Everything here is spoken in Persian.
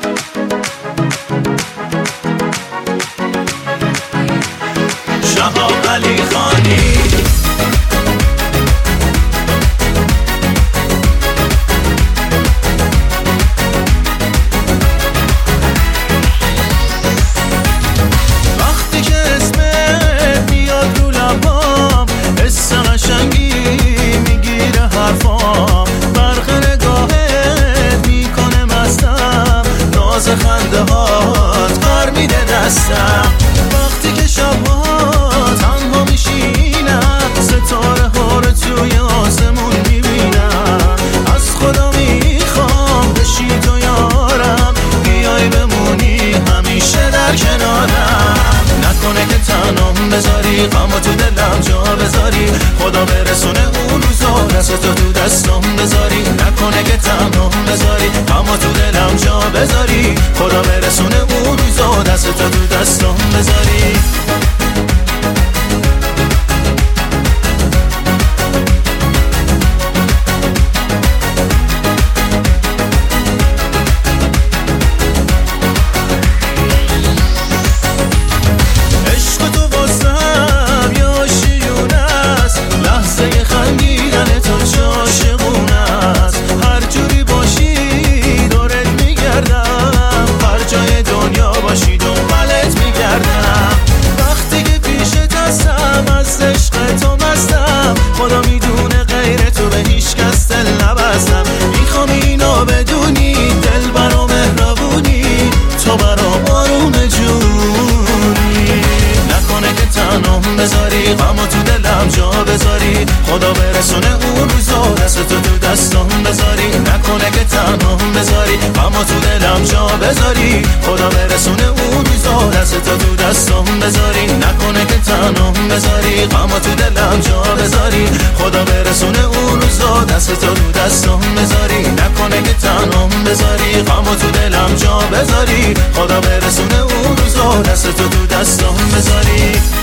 شهاب علی خانی خنده هات قر میده دستم وقتی که شبها تنها میشینم ستاره ها رو توی آسمون میبینم از خدا میخوام بشی تو یارم بیای بمونی همیشه در کنارم نکنه که تنهام بذاری غمو تو دلم جا بذاری خدا برسونه اون روزا دستتو تو دستم بذاری نکنه که تنهام بذاری غمو تو دلم جا بذاری خدا برسونه اون روزا دستتو تو دستم بذاری خدا میدونه غیر تو به هیچ کس دل نبستم میخوام اینو بدونی دل برا مهربونی تو برا آروم جونی نکنه که تنهام بذاری غمو تو دلم جا بذاری خدا برسونه اون روزا دستتو تو دستم بذاری نکنه که تنهام بذاری غمو تو دلم جا بذاری خدا برسونه اون روزا دستتو تو دستم بذاری نکنه که تنهام بذاری غمو تو دلم جا بذاری خدا برسونه اون روزا دستتو تو دستم بذاری نکنه که تنهام بذاری غمو تو دلم جا بذاری خدا برسونه اون روزا دستتو تو دستم بذاری